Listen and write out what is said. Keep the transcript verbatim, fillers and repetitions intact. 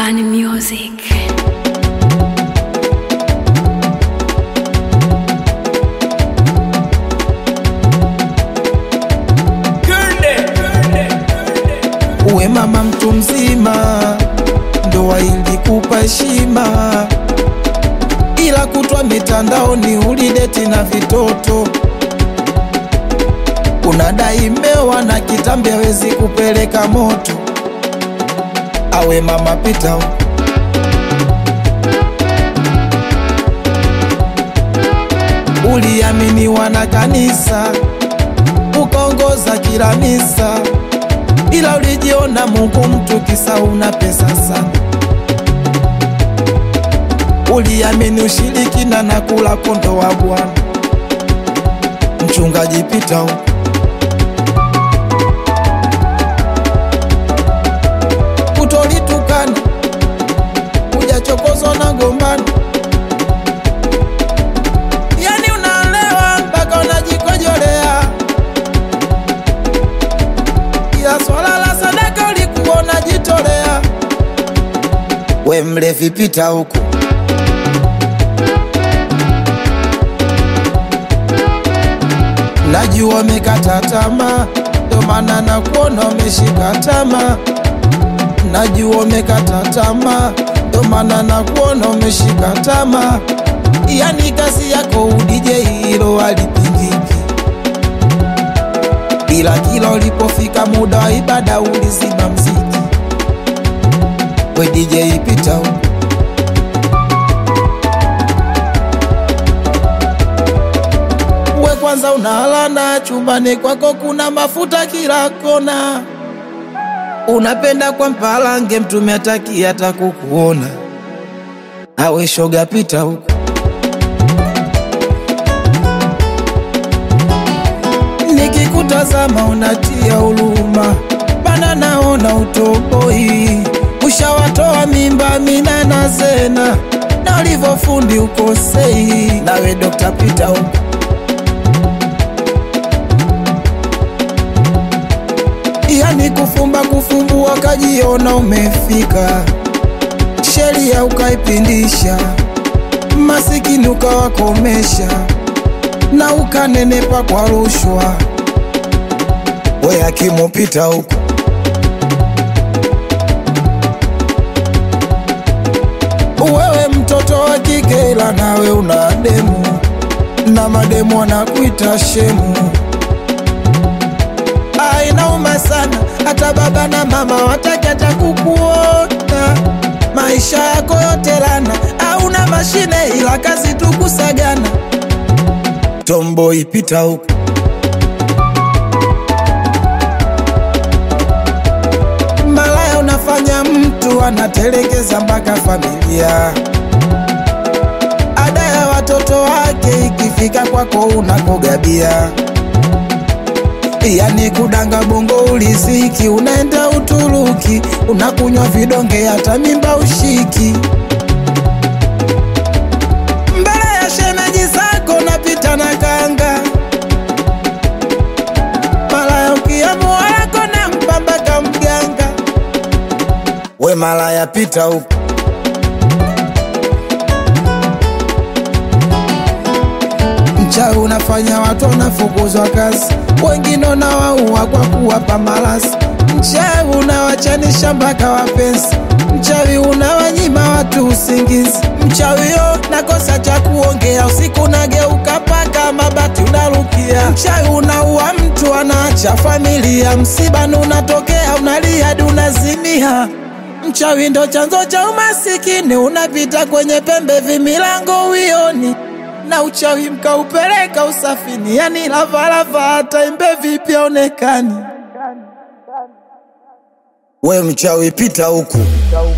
Bani Music. Uwe mama mtu mzima, ndoa ilikupa heshima, ila kutwa mitandaoni ulideti na vitoto. Unadai mewa na kitambi hawezi kupeleka moto. Awe mama pita, uliaminiwa na kanisa, ukaongoza kila misa, ila ulijiona Mungu mtu kisa una pesa sana. Uliamini ushirikina na kula kondo wa Bwana. Mchungaji pita huko, utolitukana, ujachokozwa na gombana. Yani unalewa mpaka unajikojolea, ila swala la sadaka ulikuwa unajitolea. We mlevi pita huko, najua umekata tamaa, ndo maana nakuona umeshika tamaa. Najua umekata tamaa, ndo maana nakuona umeshika tamaa. Yani kazi yako U D J hilo halipingiki, ila kila ulipofika muda wa ibada ulizima mziki. We D J pita huko, we kwanza unalana, chumbani kwako kuna mafuta kila kona. Unapenda kwa mpalange, mtume ataki hata kukuona. Awe shoga pita huko, nikikutazama unatia huruma, bana naona utoboi. Ushawatoa mimba mina na Zena, na ulivofundi ukosei. Nawe Dokta pita huko, yani kufumba kufumbua kajiona umefika. Sheria ukaipindisha, masikini ukawakomesha, na ukanenepa kwa rushwa. We hakimu pita huko, wewe mtoto wa kike ila nawe una demu, na mademu wanakuita shemu. Inauma sana, hata baba na mama wataki hata kukuona. Maisha yako yote lana, hauna mashine ila kazi tu kusagana. Tomboy pita huko, malaya unafanya mtu anatelekeza mpaka familia. Ada ya watoto wake ikifika kwako unakogabia. Yani kudanga bongo uliziki, unaenda Uturuki, unakunywa vidonge hata mimba ushiki. Mbele ya shemeji zako napita na kanga, malaya ukiamua wako na mpambaka mganga. We malaya pita huko, mchawi unafanya watu wanafukuzwa kazi, wengine unawaua kwa kuwapa malasi. Mchawi unawachanisha mpaka wapenzi, mchawi unawanyima watu usingizi. Mchawi yo nakosa cha kuongea, usiku nageuka paka mabati unarukia. Mchawi unaua mtu anaacha familia, msibani unatokea unalia hadi unazimia. Mchawi ndo chanzo cha umasikini, unapita kwenye pembe vimilango uioni. Na uchawi mkaupeleka usafini, yani lava lava hata imbe vipi onekani. We mchawi pita huku,